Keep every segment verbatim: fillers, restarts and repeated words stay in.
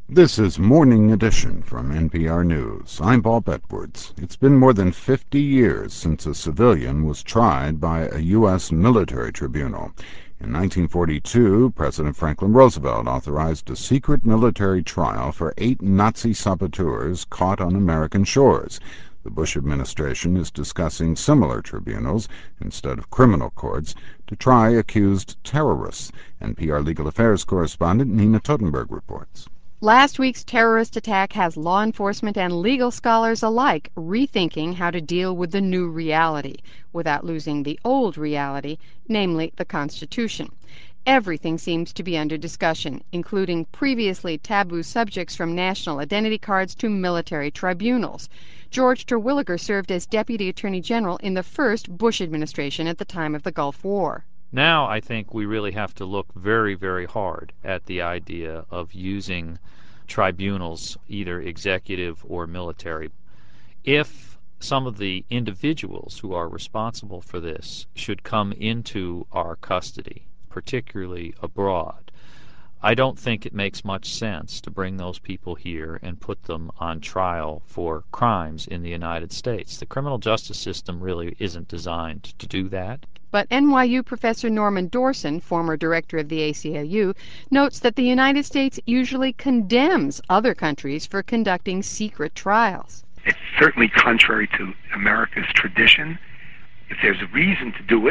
This is Morning Edition from N P R News. I'm Bob Edwards. It's been more than fifty years since a civilian was tried by a U S military tribunal. In nineteen forty-two, President Franklin Roosevelt authorized a secret military trial for eight Nazi saboteurs caught on American shores. The Bush administration is discussing similar tribunals, instead of criminal courts, to try accused terrorists. N P R Legal Affairs correspondent Nina Totenberg reports. Last week's terrorist attack has law enforcement and legal scholars alike rethinking how to deal with the new reality without losing the old reality, namely the Constitution. Everything seems to be under discussion, including previously taboo subjects from national identity cards to military tribunals. George Terwilliger served as Deputy Attorney General in the first Bush administration at the time of the Gulf War. Now I think we really have to look very, very hard at the idea of using tribunals, either executive or military. If some of the individuals who are responsible for this should come into our custody, particularly abroad, I don't think it makes much sense to bring those people here and put them on trial for crimes in the United States. The criminal justice system really isn't designed to do that. But N Y U professor Norman Dorson, former director of the A C L U, notes that the United States usually condemns other countries for conducting secret trials. It's certainly contrary to America's tradition. If there's a reason to do it,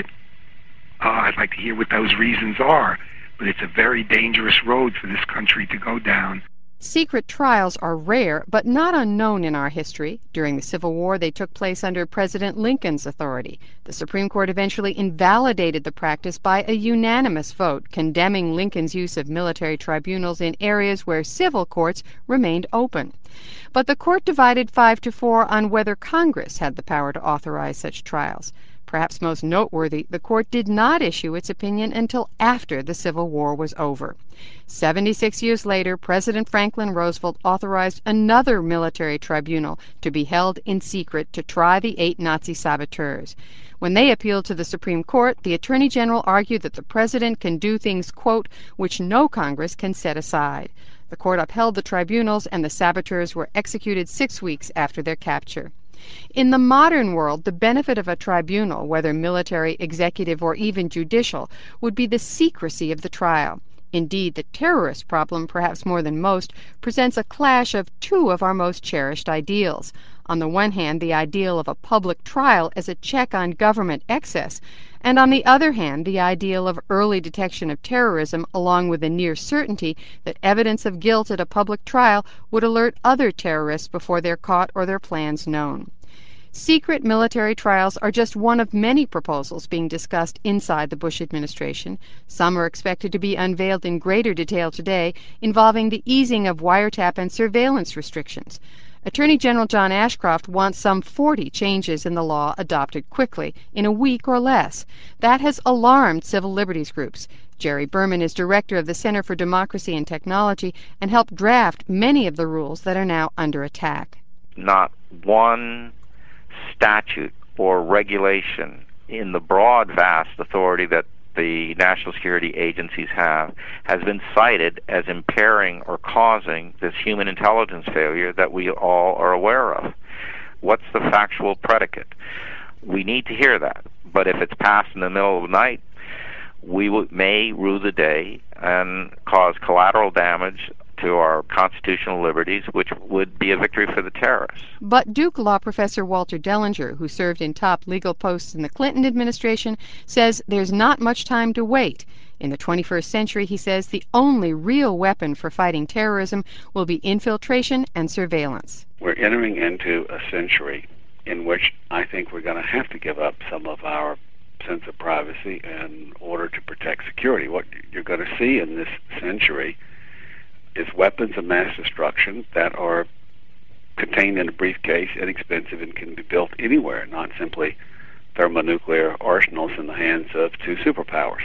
uh, I'd like to hear what those reasons are. But it's a very dangerous road for this country to go down. Secret trials are rare, but not unknown in our history. During the Civil War, they took place under President Lincoln's authority. The Supreme Court eventually invalidated the practice by a unanimous vote, condemning Lincoln's use of military tribunals in areas where civil courts remained open. But the court divided five to four on whether Congress had the power to authorize such trials. Perhaps most noteworthy, the court did not issue its opinion until after the Civil War was over. Seventy-six years later, President Franklin Roosevelt authorized another military tribunal to be held in secret to try the eight Nazi saboteurs. When they appealed to the Supreme Court, the Attorney General argued that the President can do things, quote, which no Congress can set aside. The court upheld the tribunals, and the saboteurs were executed six weeks after their capture. In the modern world, the benefit of a tribunal, whether military, executive, or even judicial, would be the secrecy of the trial. Indeed, the terrorist problem, perhaps more than most, presents a clash of two of our most cherished ideals. On the one hand, the ideal of a public trial as a check on government excess, and on the other hand, the ideal of early detection of terrorism, along with the near certainty that evidence of guilt at a public trial would alert other terrorists before they're caught or their plans known. Secret military trials are just one of many proposals being discussed inside the Bush administration. Some are expected to be unveiled in greater detail today, involving the easing of wiretap and surveillance restrictions. Attorney General John Ashcroft wants some forty changes in the law adopted quickly, in a week or less. That has alarmed civil liberties groups. Jerry Berman is director of the Center for Democracy and Technology and helped draft many of the rules that are now under attack. Not one statute or regulation in the broad, vast authority that the national security agencies have has been cited as impairing or causing this human intelligence failure that we all are aware of. What's the factual predicate? We need to hear that. But if it's passed in the middle of the night, we w- may rue the day and cause collateral damage to our constitutional liberties, which would be a victory for the terrorists. But Duke law professor Walter Dellinger, who served in top legal posts in the Clinton administration, says there's not much time to wait. In the twenty-first century, he says, the only real weapon for fighting terrorism will be infiltration and surveillance. We're entering into a century in which I think we're going to have to give up some of our sense of privacy in order to protect security. What you're going to see in this century is weapons of mass destruction that are contained in a briefcase, inexpensive, and can be built anywhere, not simply thermonuclear arsenals in the hands of two superpowers.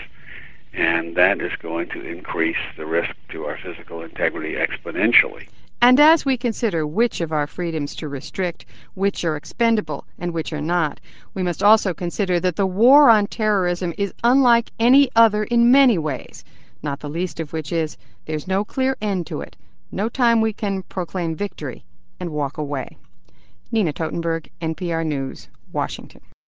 And that is going to increase the risk to our physical integrity exponentially. And as we consider which of our freedoms to restrict, which are expendable, and which are not, we must also consider that the war on terrorism is unlike any other in many ways, not the least of which is there's no clear end to it, no time we can proclaim victory and walk away. Nina Totenberg, N P R News, Washington.